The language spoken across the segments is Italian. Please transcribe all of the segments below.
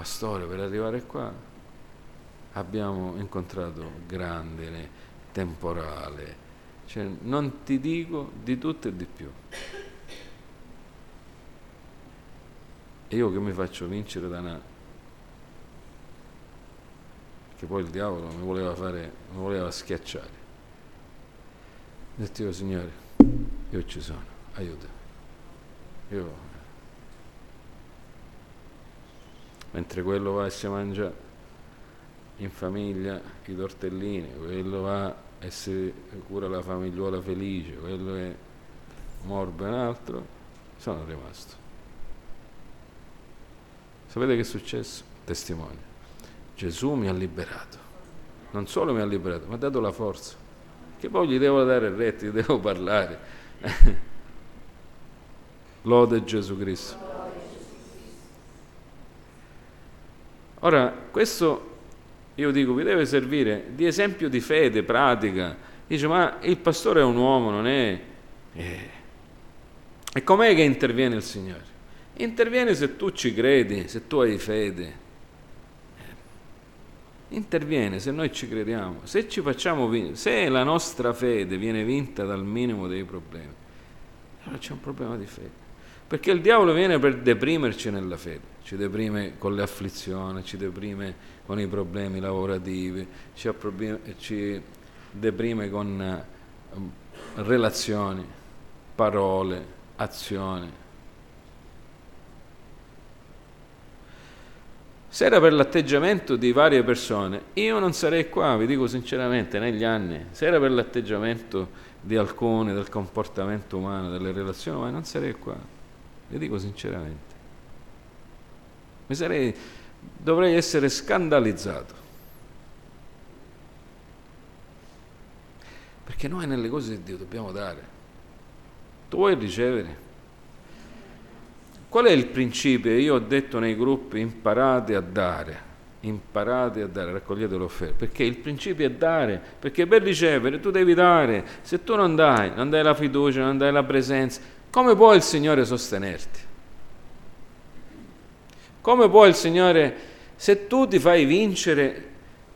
pastore, per arrivare qua abbiamo incontrato grande, temporale, cioè non ti dico di tutto e di più. E io che mi faccio vincere da una... che poi il diavolo mi voleva schiacciare. Ho detto io, Signore, io ci sono, aiutami. Mentre quello va e si mangia in famiglia i tortellini, quello va e si cura la famigliuola felice, quello è morbo e un altro, sono rimasto. Sapete che è successo? Testimonio. Gesù mi ha liberato. Non solo mi ha liberato, mi ha dato la forza. Che poi gli devo dare retta, gli devo parlare. Lode Gesù Cristo. Ora, questo io dico, vi deve servire di esempio di fede pratica. Dice, ma il pastore è un uomo, non è... E com'è che interviene il Signore? Interviene se tu ci credi, se tu hai fede. Interviene se noi ci crediamo, se ci facciamo se la nostra fede viene vinta dal minimo dei problemi, allora c'è un problema di fede. Perché il diavolo viene per deprimerci nella fede, ci deprime con le afflizioni, ci deprime con i problemi lavorativi, ci deprime con relazioni, parole, azioni. Se era per l'atteggiamento di varie persone, io non sarei qua, vi dico sinceramente, negli anni. Se era per l'atteggiamento di alcuni, del comportamento umano, delle relazioni umane, non sarei qua. Vi dico sinceramente. Dovrei essere scandalizzato. Perché noi nelle cose di Dio dobbiamo dare. Tu vuoi ricevere? Qual è il principio? Io ho detto nei gruppi, imparate a dare, raccogliete l'offerta, perché il principio è dare, perché per ricevere tu devi dare. Se tu non dai la fiducia, non dai la presenza, come può il Signore sostenerti? Come può il Signore, se tu ti fai vincere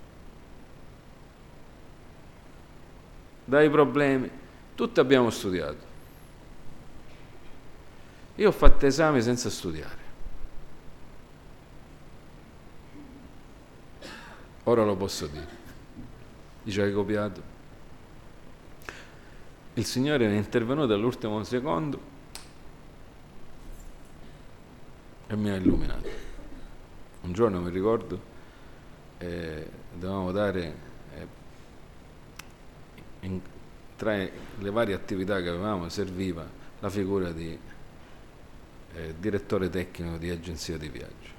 dai problemi? Tutti abbiamo studiato. Io ho fatto esami senza studiare. Ora lo posso dire. Dice, hai copiato? Il Signore è intervenuto all'ultimo secondo e mi ha illuminato. Un giorno mi ricordo, dovevamo dare, tra le varie attività che avevamo, serviva la figura di direttore tecnico di agenzia di viaggio,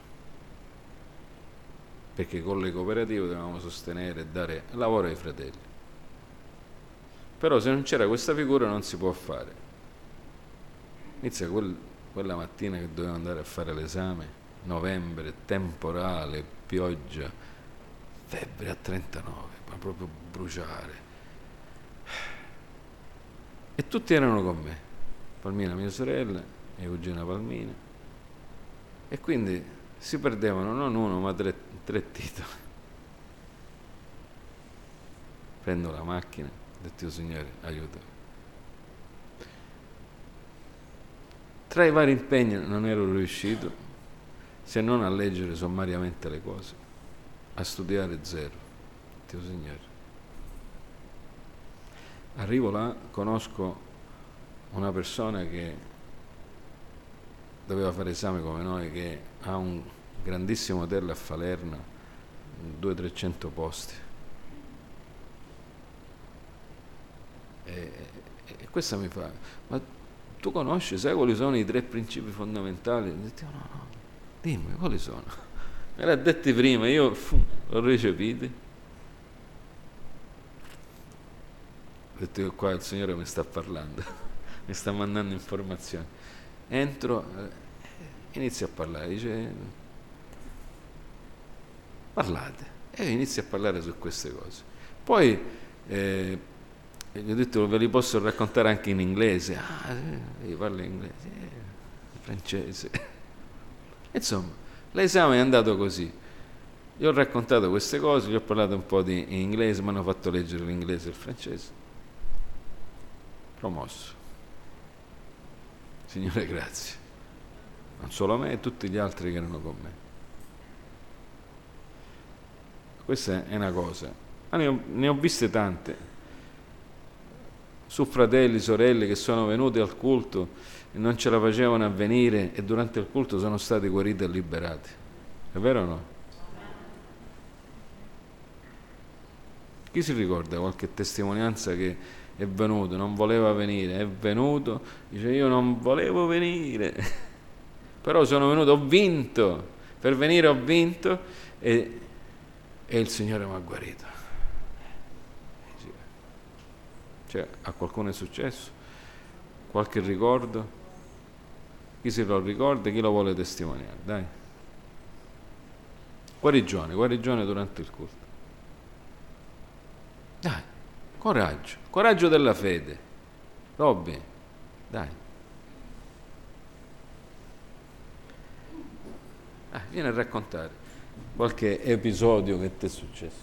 perché con le cooperative dovevamo sostenere e dare lavoro ai fratelli. Però se non c'era questa figura non si può fare. Inizia quella mattina che dovevo andare a fare l'esame, novembre, temporale, pioggia, febbre a 39, ma proprio bruciare. E tutti erano con me, Palmina mia sorella, mia cugina Palmina, e quindi si perdevano non uno ma tre titoli. Prendo la macchina, ho detto io, Signore, aiutami. Tra i vari impegni non ero riuscito se non a leggere sommariamente le cose, a studiare zero. Ho detto, Signore. Arrivo là, conosco una persona che doveva fare esame come noi, che ha un grandissimo hotel a Falerno, 200-300 posti. E questa mi fa, ma tu conosci, sai quali sono i 3 principi fondamentali? Ho detto, no, dimmi, quali sono? Me l'ha detti prima, io l'ho recepiti. Ho detto che qua il Signore mi sta parlando, mi sta mandando informazioni. Entro, inizio a parlare, dice, parlate, e io inizio a parlare su queste cose. Poi gli ho detto, ve li posso raccontare anche in inglese. Io parlo inglese, francese. Insomma, L'esame è andato così. Gli ho raccontato queste cose, gli ho parlato un po' in inglese, mi hanno fatto leggere l'inglese e il francese. Promosso. Signore, grazie. Non solo a me, e tutti gli altri che erano con me. Questa è una cosa. Ma ne ho viste tante. Su fratelli, sorelle che sono venuti al culto e non ce la facevano a venire e durante il culto sono stati guariti e liberati. È vero o no? Chi si ricorda qualche testimonianza che è venuto, non voleva venire, è venuto, dice io non volevo venire, però sono venuto, ho vinto, per venire ho vinto e il Signore mi ha guarito. Cioè, a qualcuno è successo? Qualche ricordo? Chi se lo ricorda, chi lo vuole testimoniare? Dai. Guarigione durante il culto. Dai, coraggio della fede. Robby, dai. Vieni a raccontare qualche episodio che ti è successo.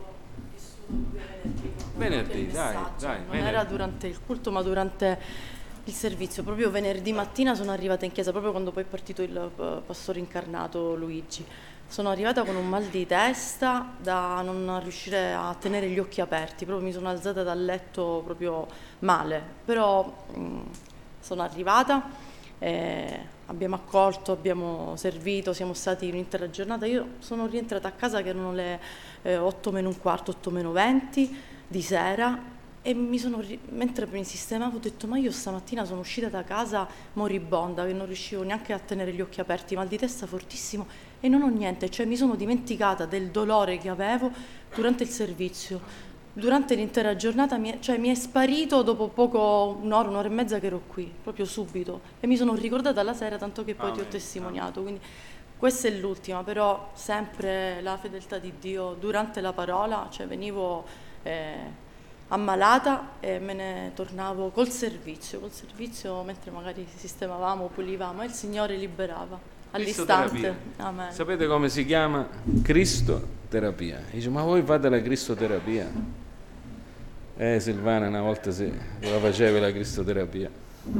Venerdì, dai. Non era durante il culto, ma durante il servizio. Proprio venerdì mattina sono arrivata in chiesa, proprio quando poi è partito il pastore incarnato Luigi. Sono arrivata con un mal di testa da non riuscire a tenere gli occhi aperti, proprio mi sono alzata dal letto proprio male, però sono arrivata, abbiamo accolto, abbiamo servito, siamo stati un'intera giornata. Io sono rientrata a casa che erano le 8 meno un quarto, 8 meno 20 di sera e mentre mi sistemavo ho detto ma io stamattina sono uscita da casa moribonda, che non riuscivo neanche a tenere gli occhi aperti, mal di testa fortissimo e non ho niente, cioè mi sono dimenticata del dolore che avevo durante il servizio, durante l'intera giornata mi è sparito dopo poco, un'ora e mezza che ero qui, proprio subito, e mi sono ricordata la sera, tanto che poi ti ho testimoniato, quindi questa è l'ultima, però sempre la fedeltà di Dio durante la parola, cioè venivo ammalata e me ne tornavo col servizio mentre magari sistemavamo, pulivamo e il Signore liberava all'istante. Amen. Sapete come si chiama? Cristoterapia. Dice, ma voi fate la cristoterapia? Silvana una volta la facevi la cristoterapia.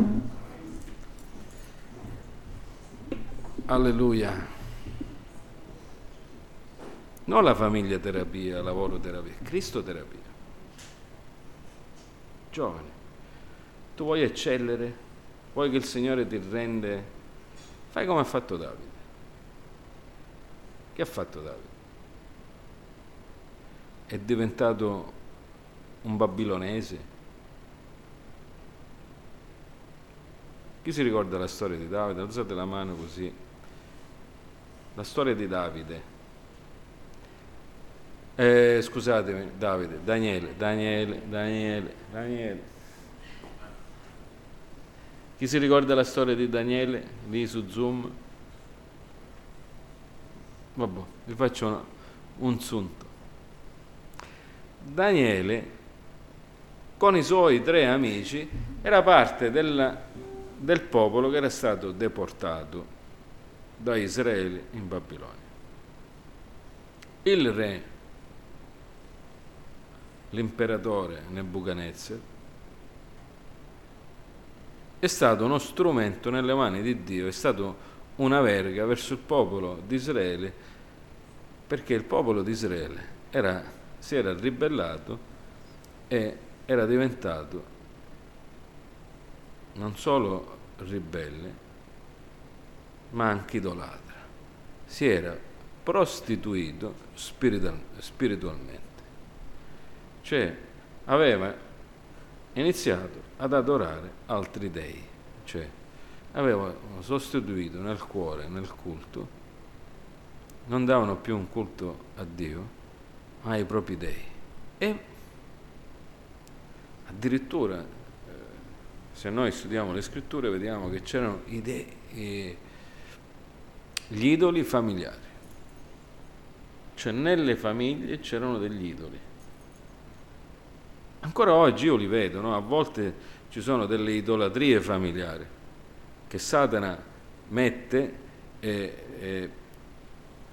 Alleluia. Non la famiglia terapia, lavoro terapia, cristoterapia. Giovane, tu vuoi eccellere? Vuoi che il Signore ti rende? Fai come ha fatto Davide. Che ha fatto Davide? È diventato un babilonese. Chi si ricorda la storia di Davide? Alzate la mano così. La storia di Davide. Scusatemi, Daniele. Chi si ricorda la storia di Daniele lì su Zoom? Vabbè, vi faccio un sunto. Daniele, con i suoi 3 amici, era parte del popolo che era stato deportato da Israele in Babilonia. Il re, l'imperatore Nebuchadnezzar, è stato uno strumento nelle mani di Dio, è stato una verga verso il popolo di Israele, perché il popolo di Israele si era ribellato e era diventato non solo ribelle, ma anche idolatra. Si era prostituito spiritualmente. Cioè aveva iniziato ad adorare altri dei, cioè aveva sostituito nel cuore, nel culto, non davano più un culto a Dio, ma ai propri dei. E addirittura, se noi studiamo le scritture, vediamo che c'erano gli idoli familiari, cioè nelle famiglie c'erano degli idoli. Ancora oggi io li vedo, no? A volte ci sono delle idolatrie familiari che Satana mette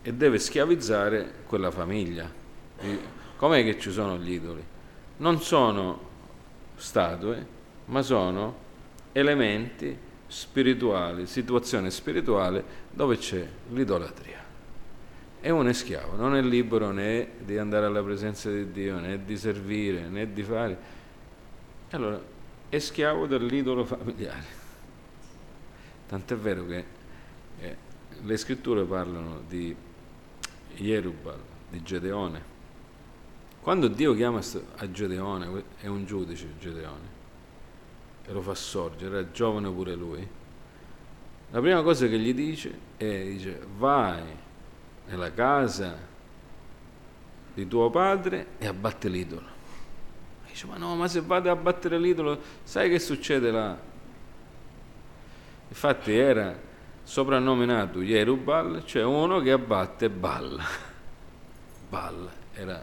e deve schiavizzare quella famiglia. Com'è che ci sono gli idoli? Non sono statue, ma sono elementi spirituali, situazione spirituale dove c'è l'idolatria. E uno è schiavo, non è libero né di andare alla presenza di Dio, né di servire, né di fare. Allora, è schiavo dell'idolo familiare. Tant'è vero che le scritture parlano di Jerubbaal, di Gedeone. Quando Dio chiama a Gedeone, è un giudice Gedeone, e lo fa sorgere, era giovane pure lui, la prima cosa che gli dice vai nella casa di tuo padre e abbatti l'idolo. E dice, ma no, ma se vado a abbattere l'idolo, sai che succede là? Infatti era soprannominato Jerubbaal, cioè uno che abbatte Baal. Baal era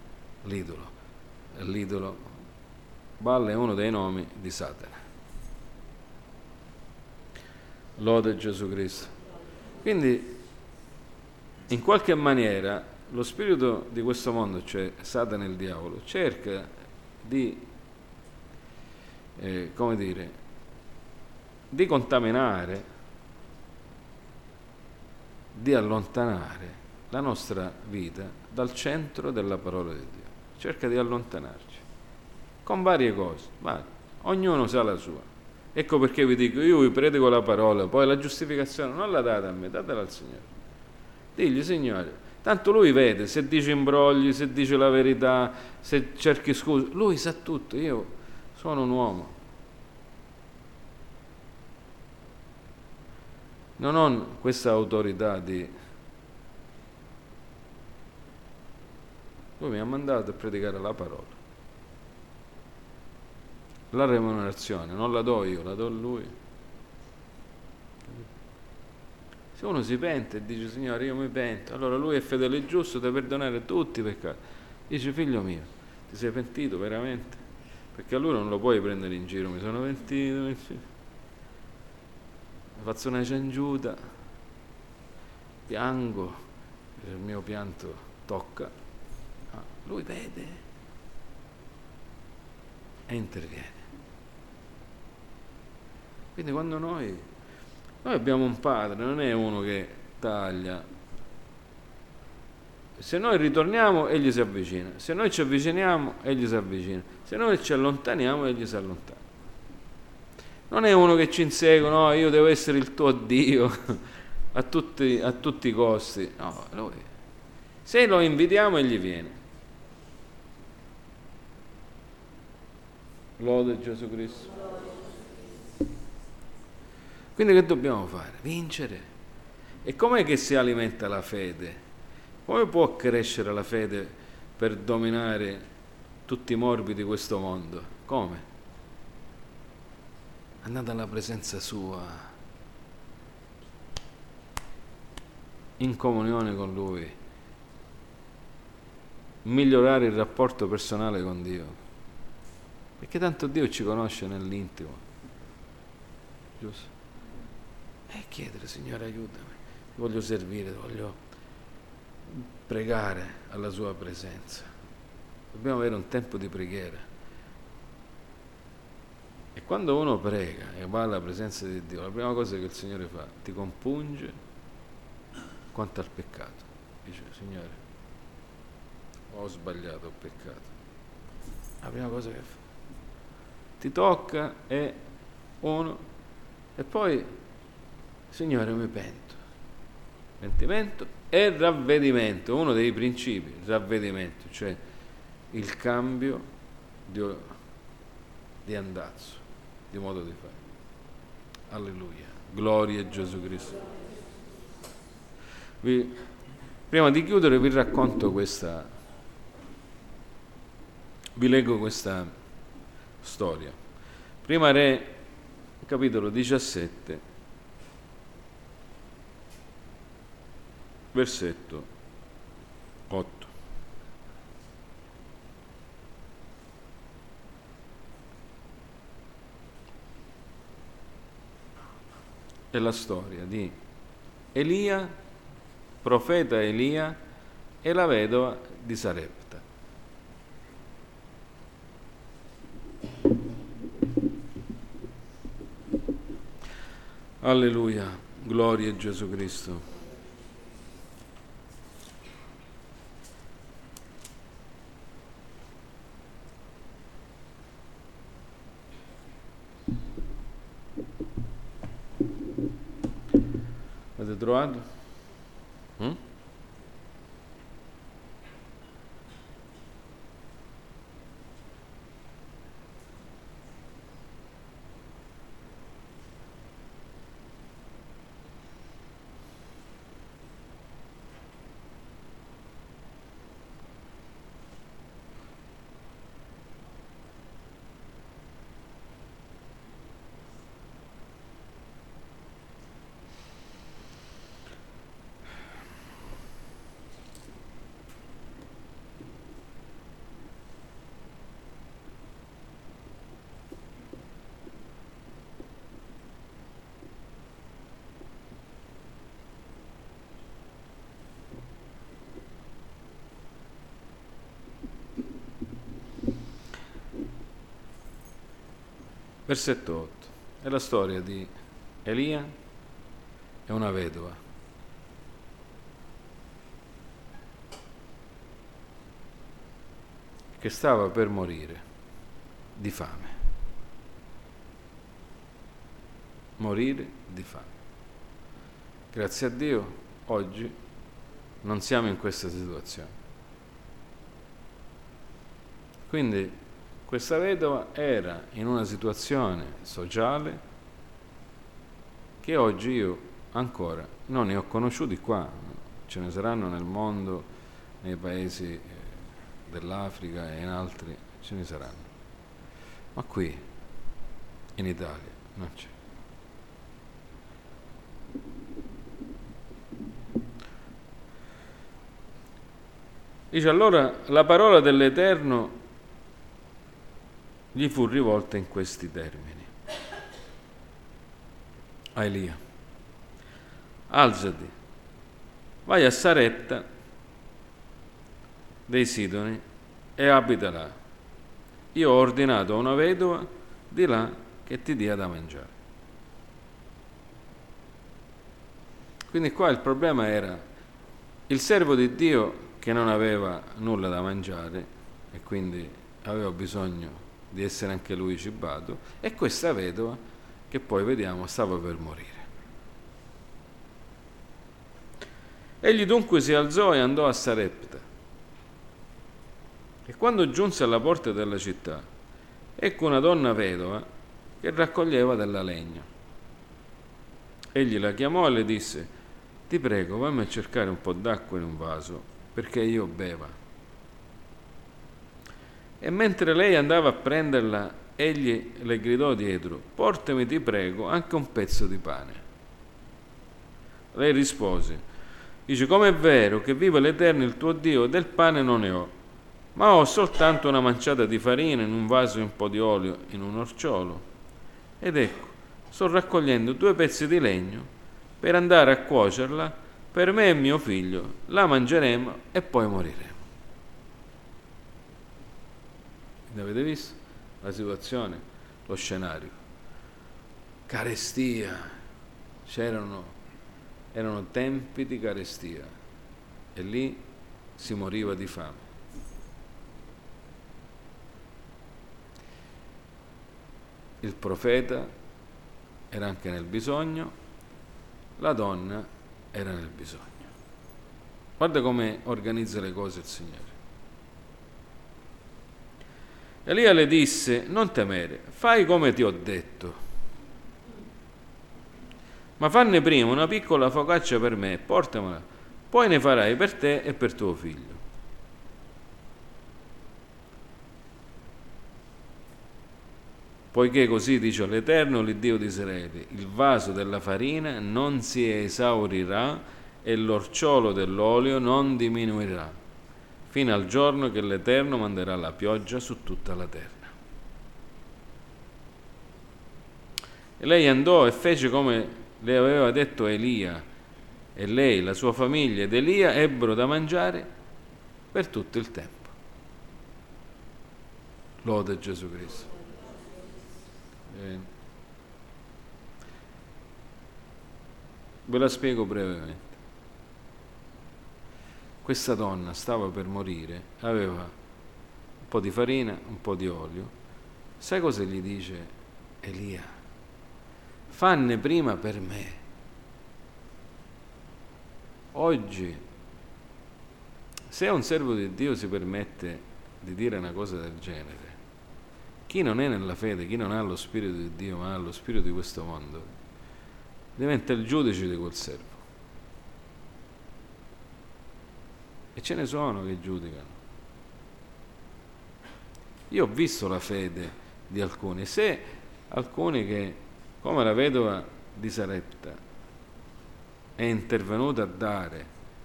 l'idolo. Baal è uno dei nomi di Satana. Lode Gesù Cristo. Quindi, in qualche maniera, lo spirito di questo mondo, cioè Satana e il diavolo, cerca di, di contaminare, di allontanare la nostra vita dal centro della parola di Dio. Cerca di allontanarci con varie cose, ognuno sa la sua. Ecco perché vi dico, io vi predico la parola, poi la giustificazione non la date a me, datela al Signore. Digli, Signore, tanto Lui vede se dice imbrogli, se dice la verità, se cerchi scuse, Lui sa tutto, io sono un uomo. Non ho questa autorità di... Lui mi ha mandato a predicare la parola. La remunerazione non la do io, la do a Lui. Se uno si pente e dice, Signore, io mi pento, allora Lui è fedele e giusto da perdonare tutti i peccati. Dice, figlio mio, ti sei pentito veramente? Perché a Lui non lo puoi prendere in giro, mi sono pentito. Faccio una ciangiuta, piango, il mio pianto tocca, Lui vede e interviene. Quindi quando noi abbiamo un padre, non è uno che taglia. Se noi ritorniamo, egli si avvicina. Se noi ci avviciniamo, egli si avvicina. Se noi ci allontaniamo, egli si allontana. Non è uno che ci insegue, no, io devo essere il tuo Dio a tutti i costi. No, lui. Se lo invitiamo, egli viene. Lode Gesù Cristo. Quindi che dobbiamo fare? Vincere. E com'è che si alimenta la fede? Come può crescere la fede per dominare tutti i morbi di questo mondo? Come? Andate alla presenza sua, in comunione con Lui, migliorare il rapporto personale con Dio, perché tanto Dio ci conosce nell'intimo, giusto? E chiedere, Signore, aiutami, ti voglio servire, ti voglio pregare alla sua presenza. Dobbiamo avere un tempo di preghiera. E quando uno prega e va alla presenza di Dio, la prima cosa che il Signore fa, ti compunge quanto al peccato. Dice, Signore, ho sbagliato, ho peccato. La prima cosa che fa, ti tocca e poi, Signore, mi pento. Pentimento e ravvedimento, uno dei principi, il ravvedimento, cioè il cambio di andazzo, di modo di fare. Alleluia, gloria a Gesù Cristo. Prima di chiudere vi racconto vi leggo questa storia. Prima Re, capitolo 17, versetto 8. È la storia di Elia, profeta Elia e la vedova di Sarepta. Alleluia, gloria a Gesù Cristo. Avete trovato? Versetto 8. È la storia di Elia e una vedova. Che stava per morire di fame. Morire di fame. Grazie a Dio, oggi non siamo in questa situazione. Quindi questa vedova era in una situazione sociale che oggi io ancora non ne ho conosciuti qua, ce ne saranno nel mondo, nei paesi dell'Africa e in altri ce ne saranno, ma qui in Italia non c'è. Dice allora la parola dell'Eterno gli fu rivolta in questi termini. A Elia: alzati, vai a Sarepta dei Sidoni e abita là. Io ho ordinato a una vedova di là che ti dia da mangiare. Quindi qua il problema era il servo di Dio che non aveva nulla da mangiare e quindi aveva bisogno di essere anche lui cibato, e questa vedova che poi vediamo stava per morire. Egli dunque si alzò e andò a Sarepta, e quando giunse alla porta della città ecco una donna vedova che raccoglieva della legna. Egli la chiamò e le disse: ti prego, vammi a cercare un po' d'acqua in un vaso perché io beva. E mentre lei andava a prenderla, egli le gridò dietro: portami, ti prego, anche un pezzo di pane. Lei rispose, dice: com'è vero che vive l'Eterno il tuo Dio, del pane non ne ho, ma ho soltanto una manciata di farina in un vaso e un po' di olio in un orciolo. Ed ecco, sto raccogliendo 2 pezzi di legno per andare a cuocerla per me e mio figlio, la mangeremo e poi moriremo. Avete visto la situazione, lo scenario? Carestia, erano tempi di carestia e lì si moriva di fame. Il profeta era anche nel bisogno, la donna era nel bisogno. Guarda come organizza le cose il Signore. Elia le disse: non temere, fai come ti ho detto, ma fanne prima una piccola focaccia per me e portamela, poi ne farai per te e per tuo figlio. Poiché così dice l'Eterno, l'Iddio di Israele: il vaso della farina non si esaurirà e l'orciolo dell'olio non diminuirà, fino al giorno che l'Eterno manderà la pioggia su tutta la terra. E lei andò e fece come le aveva detto Elia, e lei, la sua famiglia ed Elia ebbero da mangiare per tutto il tempo. Lode Gesù Cristo. Ve la spiego brevemente. Questa donna stava per morire, aveva un po' di farina, un po' di olio. Sai cosa gli dice Elia? Fanne prima per me. Oggi, se un servo di Dio si permette di dire una cosa del genere, chi non è nella fede, chi non ha lo Spirito di Dio ma ha lo Spirito di questo mondo, diventa il giudice di quel servo. E ce ne sono che giudicano. Io ho visto la fede di alcuni. Se alcuni che, come la vedova di Sarepta, è intervenuta a dare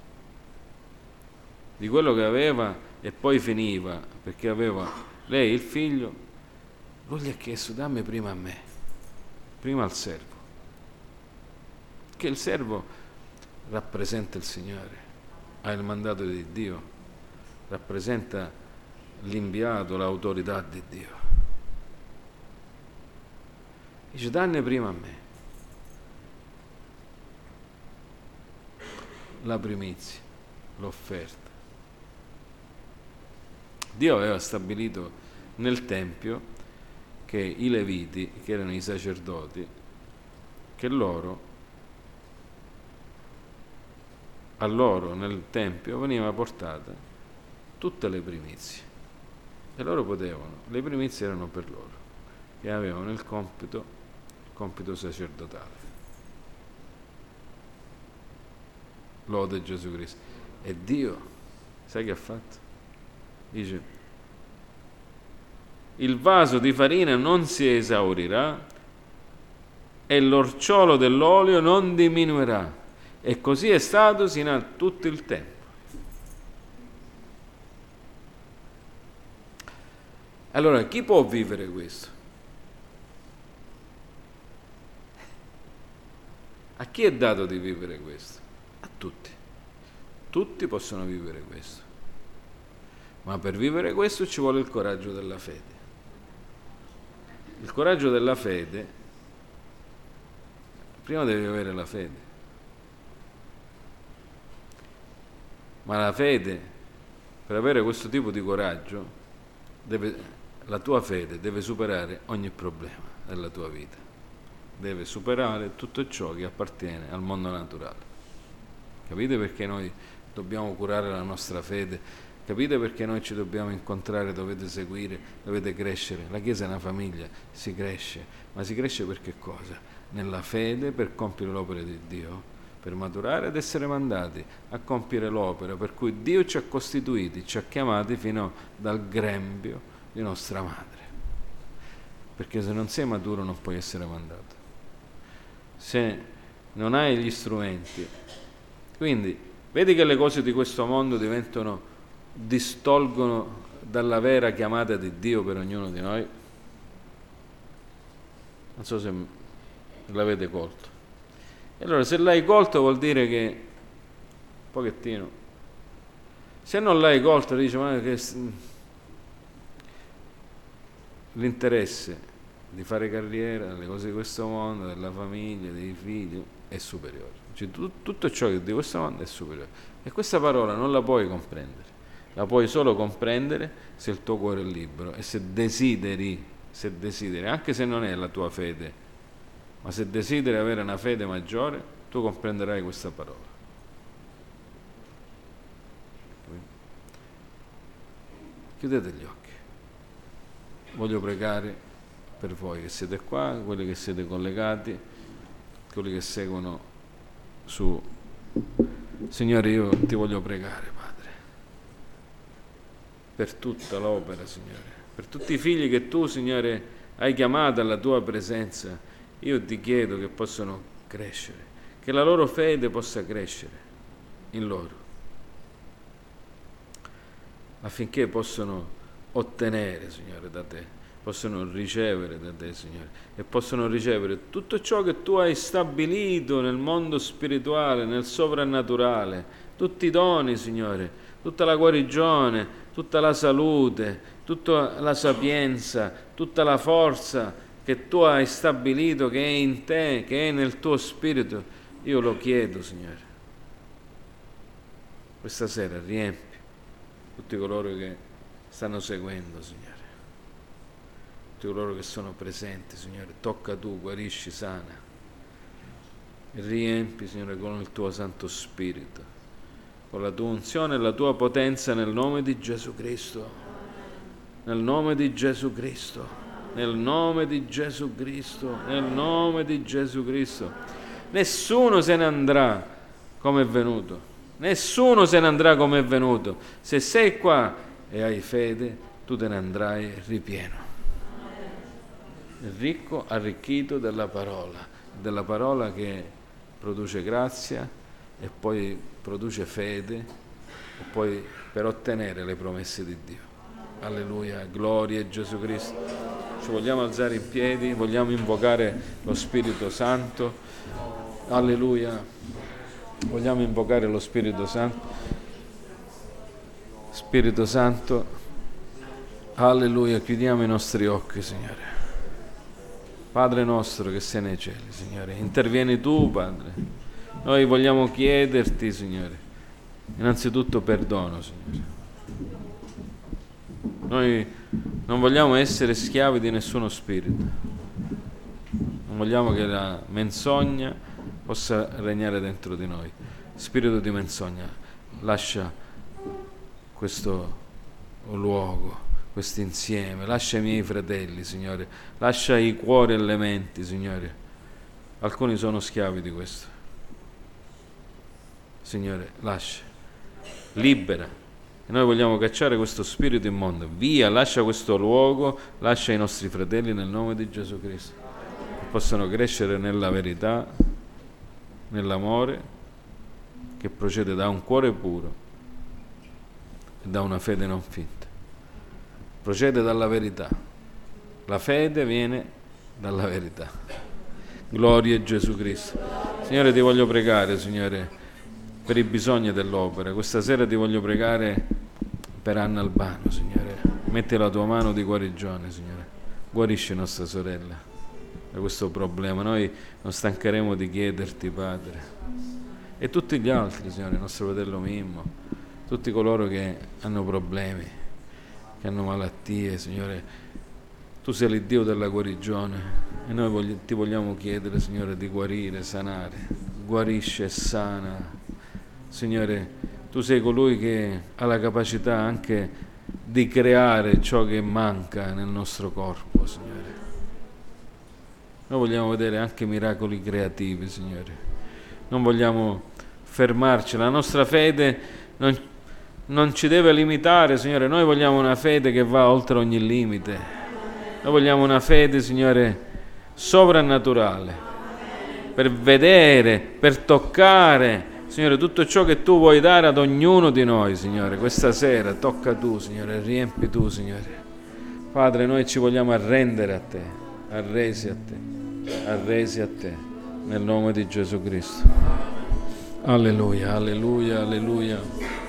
di quello che aveva e poi finiva, perché aveva lei il figlio, lui gli ha chiesto: dammi prima a me, prima al servo, che il servo rappresenta il Signore, ha il mandato di Dio, rappresenta l'inviato, l'autorità di Dio. Dice: danne prima a me la primizia, l'offerta. Dio aveva stabilito nel Tempio che i Leviti, che erano i sacerdoti, che a loro nel Tempio veniva portata tutte le primizie, e loro potevano, le primizie erano per loro, che avevano il compito sacerdotale. Lode Gesù Cristo. E Dio, sai che ha fatto? Dice: il vaso di farina non si esaurirà e l'orciolo dell'olio non diminuirà. E così è stato sino a tutto il tempo. Allora, chi può vivere questo? A chi è dato di vivere questo? A tutti. Tutti possono vivere questo. Ma per vivere questo ci vuole il coraggio della fede. Il coraggio della fede, prima devi avere la fede. Ma la fede, per avere questo tipo di coraggio, la tua fede deve superare ogni problema della tua vita. Deve superare tutto ciò che appartiene al mondo naturale. Capite perché noi dobbiamo curare la nostra fede? Capite perché noi ci dobbiamo incontrare, dovete seguire, dovete crescere? La Chiesa è una famiglia, si cresce, ma si cresce per che cosa? Nella fede, per compiere l'opera di Dio, per maturare ed essere mandati a compiere l'opera per cui Dio ci ha costituiti, ci ha chiamati fino dal grembio di nostra madre. Perché se non sei maturo non puoi essere mandato. Se non hai gli strumenti. Quindi, vedi che le cose di questo mondo distolgono dalla vera chiamata di Dio per ognuno di noi? Non so se l'avete colto. E allora, se l'hai colto vuol dire che un pochettino, se non l'hai colto dici: ma che l'interesse di fare carriera, delle cose di questo mondo, della famiglia, dei figli, è superiore. Cioè, tutto ciò che di questo mondo è superiore. E questa parola non la puoi comprendere. La puoi solo comprendere se il tuo cuore è libero e se desideri, anche se non è la tua fede, ma se desideri avere una fede maggiore, tu comprenderai questa parola. Chiudete gli occhi. Voglio pregare per voi che siete qua, quelli che siete collegati, quelli che seguono su. Signore, io ti voglio pregare, Padre, per tutta l'opera, Signore, per tutti i figli che tu, Signore, hai chiamato alla tua presenza. Io ti chiedo che possano crescere, che la loro fede possa crescere in loro, affinché possano ottenere, Signore, da te possono ricevere da te, Signore, e possono ricevere tutto ciò che tu hai stabilito nel mondo spirituale, nel sovrannaturale, tutti i doni, Signore, tutta la guarigione, tutta la salute, tutta la sapienza, tutta la forza che tu hai stabilito, che è in te, che è nel tuo spirito. Io lo chiedo, Signore. Questa sera riempi tutti coloro che stanno seguendo, Signore. Tutti coloro che sono presenti, Signore. Tocca tu, guarisci, sana. E riempi, Signore, con il tuo Santo Spirito, con la tua unzione e la tua potenza nel nome di Gesù Cristo. Nel nome di Gesù Cristo. Nel nome di Gesù Cristo. Nel nome di Gesù Cristo. Nessuno se ne andrà come è venuto. Nessuno se ne andrà come è venuto. Se sei qua e hai fede, tu te ne andrai ripieno, ricco, arricchito della parola che produce grazia e poi produce fede e poi per ottenere le promesse di Dio. Alleluia, gloria a Gesù Cristo. Ci vogliamo alzare in piedi, vogliamo invocare lo Spirito Santo. Alleluia. Vogliamo invocare lo Spirito Santo. Spirito Santo, alleluia, chiudiamo i nostri occhi, Signore. Padre nostro che sei nei cieli, Signore, intervieni tu, Padre. Noi vogliamo chiederti, Signore, innanzitutto perdono, Signore. Noi non vogliamo essere schiavi di nessuno spirito. Non vogliamo che la menzogna possa regnare dentro di noi. Spirito di menzogna, lascia questo luogo, questo insieme, lascia i miei fratelli, Signore, lascia i cuori e le menti, Signore. Alcuni sono schiavi di questo. Signore, lascia, libera. E noi vogliamo cacciare questo spirito immondo. Via, lascia questo luogo, lascia i nostri fratelli nel nome di Gesù Cristo, che possano crescere nella verità, nell'amore che procede da un cuore puro e da una fede non finta. Procede dalla verità. La fede viene dalla verità. Gloria a Gesù Cristo. Signore, ti voglio pregare, Signore, per i bisogni dell'opera. Questa sera ti voglio pregare per Anna Albano, Signore. Metti la tua mano di guarigione, Signore. Guarisci nostra sorella da questo problema. Noi non stancheremo di chiederti, Padre. E tutti gli altri, Signore, il nostro fratello Mimmo, tutti coloro che hanno problemi, che hanno malattie, Signore. Tu sei l'Iddio della guarigione e noi ti vogliamo chiedere, Signore, di guarire, sanare. Guarisce e sana. Signore, tu sei colui che ha la capacità anche di creare ciò che manca nel nostro corpo, Signore. Noi vogliamo vedere anche miracoli creativi, Signore. Non vogliamo fermarci. La nostra fede non ci deve limitare, Signore. Noi vogliamo una fede che va oltre ogni limite. Noi vogliamo una fede, Signore, sovrannaturale, per vedere, per toccare, Signore, tutto ciò che tu vuoi dare ad ognuno di noi, Signore. Questa sera tocca tu, Signore, riempi tu, Signore. Padre, noi ci vogliamo arrendere a te, arresi a te, nel nome di Gesù Cristo. Alleluia, alleluia, alleluia.